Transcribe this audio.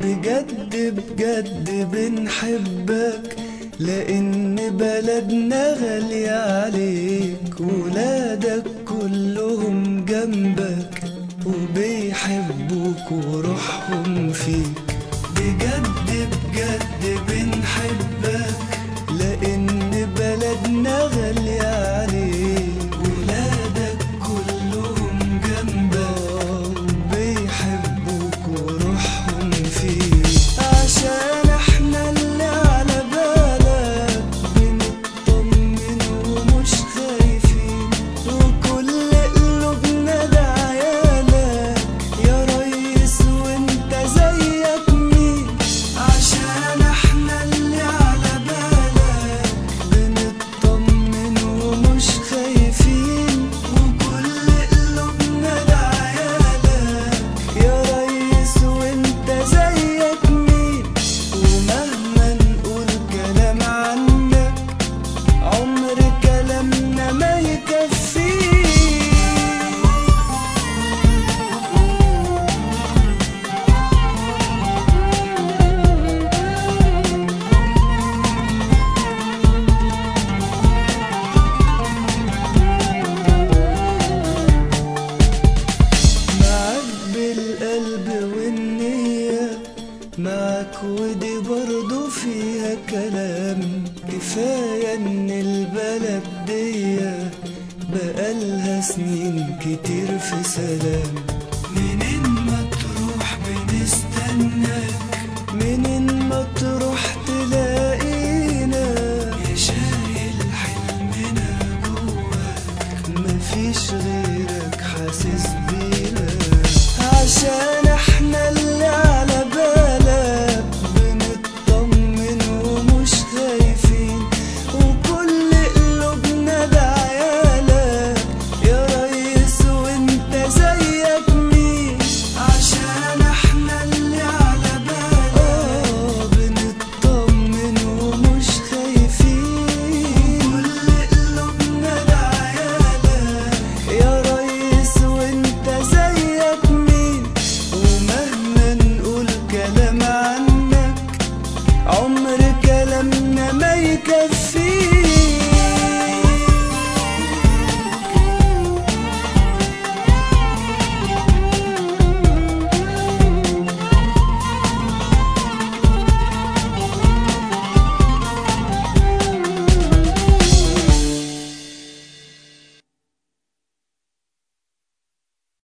بجد بجد بنحبك، لأن بلدنا غالية عليك، ولادك كلهم جنبك وبيحبوك وروحهم فيك. بجد بجد بنحبك، لأن بلدنا غالية عليك، ولادك كلهم جنبك وبيحبوك وروحهم فيك. عشان احنا اللي على بالك بنطمن ومش خايفين، وكل قلوبنا لعيالك يا ريس، وانت زيك مين؟ عشان احنا اللي على بالك بنطمن ومش خايفين، وكل قلوبنا لعيالك يا ريس، وانت زيك مين؟ ومهما نقول كلام عنك عمر كلامنا ما يكفيك. معاك بالقلب والنية، معاك ودي برضو فيها كلام. كفاية ان البلد دي بقالها سنين كتير في سلام.